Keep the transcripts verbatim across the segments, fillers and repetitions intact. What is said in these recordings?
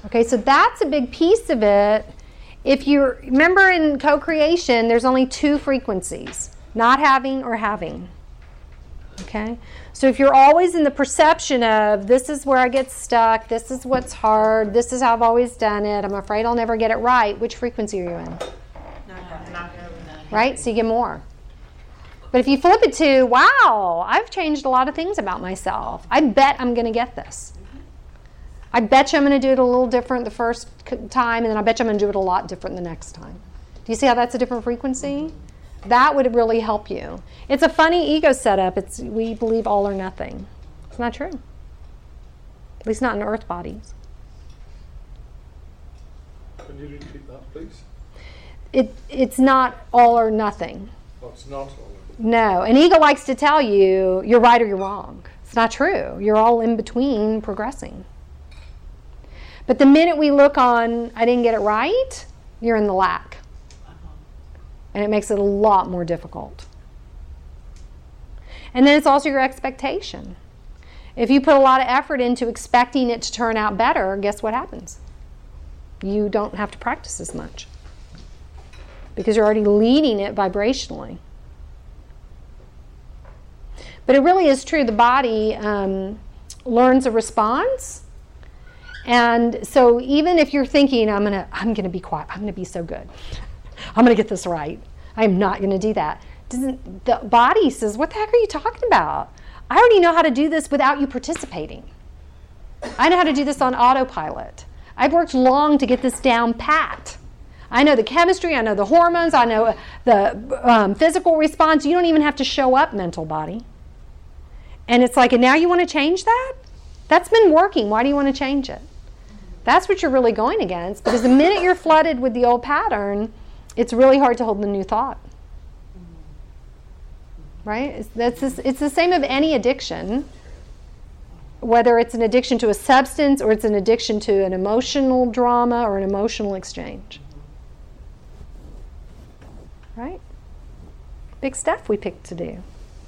Okay, so that's a big piece of it. If you remember in co-creation, there's only two frequencies, not having or having. Okay? So if you're always in the perception of, this is where I get stuck, this is what's hard, this is how I've always done it, I'm afraid I'll never get it right, which frequency are you in? Right? So you get more. But if you flip it to, wow, I've changed a lot of things about myself. I bet I'm going to get this. I bet you I'm going to do it a little different the first time, and then I bet you I'm going to do it a lot different the next time. Do you see how that's a different frequency? That would really help you. It's a funny ego setup. It's we believe all or nothing. It's not true. At least not in earth bodies. Can you repeat that, please? It it's not all or nothing. Oh, it's not all or nothing. No. An ego likes to tell you you're right or you're wrong. It's not true. You're all in between progressing. But the minute we look on, I didn't get it right, you're in the lack. And it makes it a lot more difficult. And then it's also your expectation. If you put a lot of effort into expecting it to turn out better, guess what happens? You don't have to practice as much. Because you're already leading it vibrationally. But it really is true. The body um, learns a response. And so even if you're thinking, I'm gonna, I'm gonna be quiet, I'm gonna be so good, I'm gonna get this right, I'm not gonna do that. Doesn't, the body says, what the heck are you talking about? I already know how to do this without you participating. I know how to do this on autopilot. I've worked long to get this down pat. I know the chemistry, I know the hormones, I know the um, physical response. You don't even have to show up, mental body. And it's like, and now you want to change that? That's been working. Why do you want to change it? That's what you're really going against. Because the minute you're flooded with the old pattern, it's really hard to hold the new thought. Right? It's, that's just, it's the same of any addiction. Whether it's an addiction to a substance or it's an addiction to an emotional drama or an emotional exchange. Right? Big stuff we picked to do.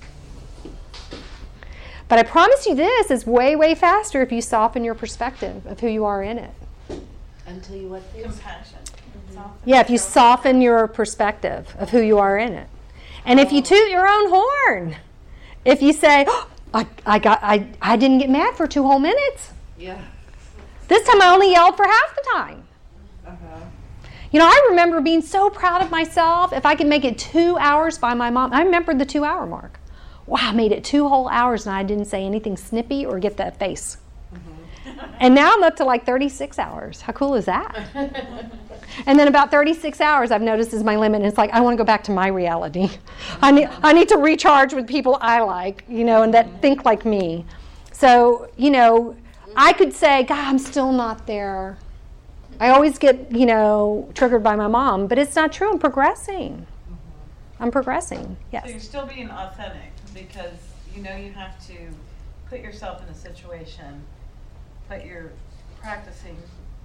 But I promise you this is way, way faster if you soften your perspective of who you are in it. Until you what? Compassion. Mm-hmm. Yeah, if you soften your perspective of who you are in it. And if you toot your own horn, if you say, oh, I, I, got, I, I didn't get mad for two whole minutes. Yeah. This time I only yelled for half the time. Uh-huh. You know, I remember being so proud of myself if I could make it two hours by my mom. I remembered the two hour mark. Wow, I made it two whole hours and I didn't say anything snippy or get that face. Mm-hmm. And now I'm up to like thirty-six hours. How cool is that? And then about thirty-six hours I've noticed is my limit. And it's like, I want to go back to my reality. I need, I need to recharge with people I like, you know, and that think like me. So, you know, I could say, God, I'm still not there. I always get, you know, triggered by my mom, but it's not true. I'm progressing. I'm progressing, yes. So you're still being authentic because you know you have to put yourself in a situation, but you're practicing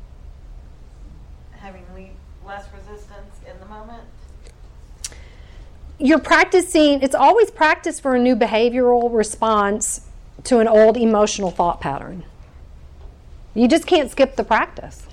having le- less resistance in the moment. You're practicing, it's always practice for a new behavioral response to an old emotional thought pattern. You just can't skip the practice.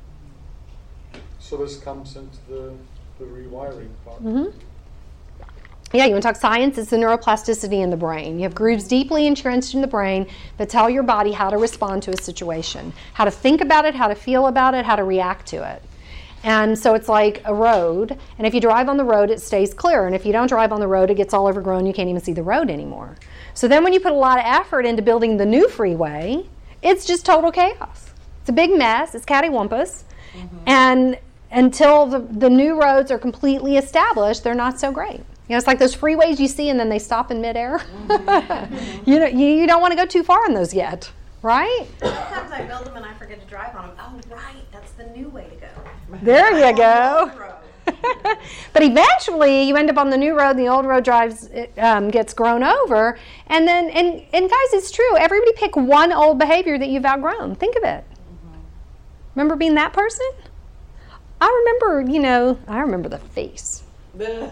So this comes into the, the rewiring part. Mm-hmm. Yeah, you want to talk science? It's the neuroplasticity in the brain. You have grooves deeply entrenched in the brain that tell your body how to respond to a situation, how to think about it, how to feel about it, how to react to it. And so it's like a road, and if you drive on the road, it stays clear. And if you don't drive on the road, it gets all overgrown. You can't even see the road anymore. So then when you put a lot of effort into building the new freeway, it's just total chaos. It's a big mess. It's cattywampus. Mm-hmm. And until the, the new roads are completely established, they're not so great. You know, it's like those freeways you see and then they stop in midair. Mm-hmm. you know, you, you don't want to go too far on those yet, right? Sometimes I build them and I forget to drive on them. Oh, right, that's the new way to go. There you go. But eventually you end up on the new road and the old road drives um, gets grown over. And then, and, and guys, it's true. Everybody pick one old behavior that you've outgrown. Think of it. Mm-hmm. Remember being that person? I remember, you know, I remember the face. I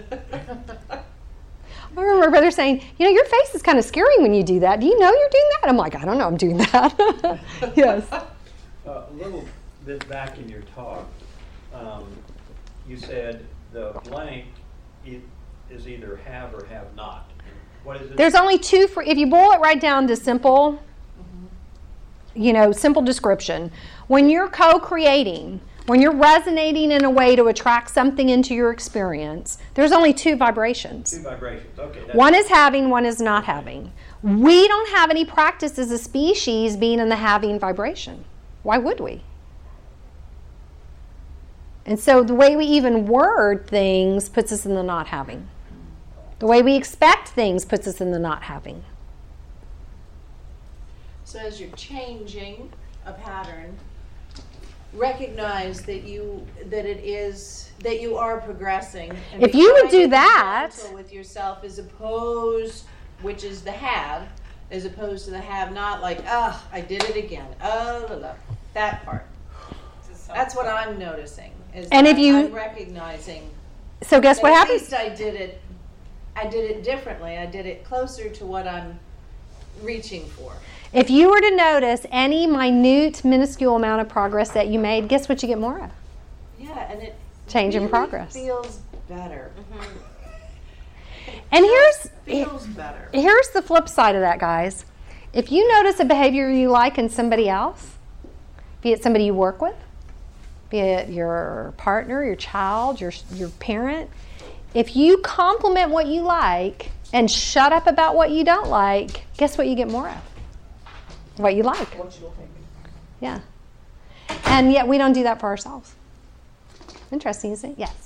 remember my brother saying, you know, your face is kind of scary when you do that. Do you know you're doing that? I'm like, I don't know I'm doing that. Yes. Uh, a little bit back in your talk, um, you said the blank it is either have or have not. What is it? There's only two, for, if you boil it right down to simple, you know, simple description. When you're co-creating, when you're resonating in a way to attract something into your experience, there's only two vibrations. Two vibrations, okay. That's One is having, one is not having. We don't have any practice as a species being in the having vibration. Why would we? And so the way we even word things puts us in the not having. The way we expect things puts us in the not having. So as you're changing a pattern, recognize that you that it is that you are progressing. And If be you would kind do and that- gentle with yourself, as opposed, which is the have, as opposed to the have not. Like, ah, I did it again. Oh, la, la. That part. That's what I'm noticing. Is And that if you- I'm recognizing. So guess that what at happens? least I did it. I did it differently. I did it closer to what I'm reaching for. If you were to notice any minute, minuscule amount of progress that you made, guess what you get more of? Yeah, and it Change in really progress. feels better. And here's Feels better. here's the flip side of that, guys. If you notice a behavior you like in somebody else, be it somebody you work with, be it your partner, your child, your your parent, if you compliment what you like and shut up about what you don't like, guess what you get more of? What you like. Yeah. And yet we don't do that for ourselves. Interesting, isn't it? Yes.